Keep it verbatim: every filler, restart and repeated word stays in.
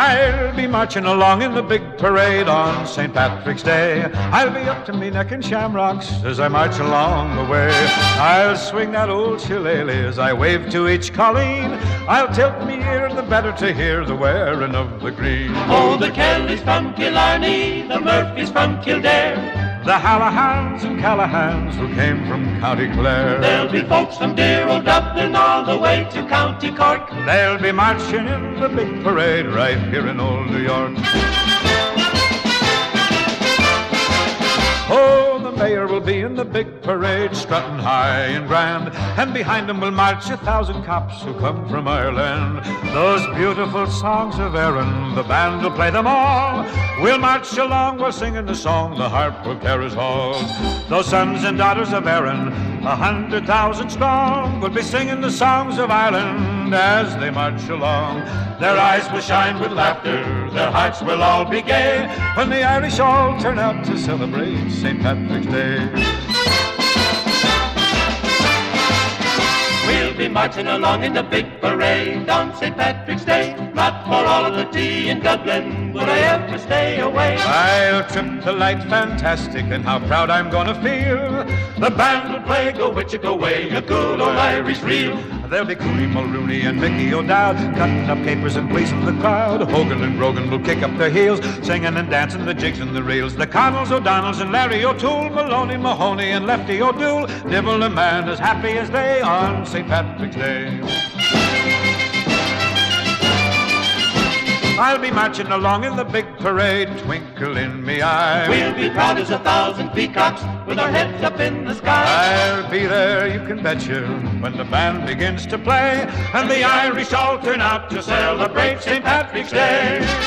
I'll be marching along in the big parade on Saint Patrick's Day. I'll be up to me neck in shamrocks as I march along the way. I'll swing that old shillelagh as I wave to each colleen. I'll tilt me ear the better to hear the wearing of the green. Oh, the Kellys from Killarney, the Murphys from Kildare, the Hallahans and Callahans who came from County Clare. There'll be folks from dear old Dublin all the way to County Cork. They'll be marching in the big parade right here in old New York. Oh, the mayor will be in the big parade, strutting high and grand, and behind him will march a thousand cops who come from Ireland. Those beautiful songs of Erin, the band will play them all. We'll march along while singing the song, the harp will carry us all. Those sons and daughters of Erin, a hundred thousand strong, will be singing the songs of Ireland as they march along. Their eyes will shine with laughter, their hearts will all be gay, when the Irish all turn out to celebrate Saint Patrick's Day. We'll be marching along in the big parade on Saint Patrick's Day. Not for all of the tea in Dublin would I ever stay away. I'll trip to light fantastic, and how proud I'm gonna feel. The band will play Go Witcher Go Way, a good old Irish reel. There'll be Cooney Mulrooney and Mickey O'Dowd cutting up capers and pleasing the crowd. Hogan and Brogan will kick up their heels, singing and dancing the jigs and the reels. The Connells, O'Donnells and Larry O'Toole, Maloney, Mahoney and Lefty O'Doul, nibble a man as happy as they on Saint Patrick's Day. I'll be marching along in the big parade, twinkle in me eye. We'll be proud as a thousand peacocks with our heads up in the sky. I'll be there, you can bet you, when the band begins to play, and the Irish all turn out to celebrate Saint Patrick's Day.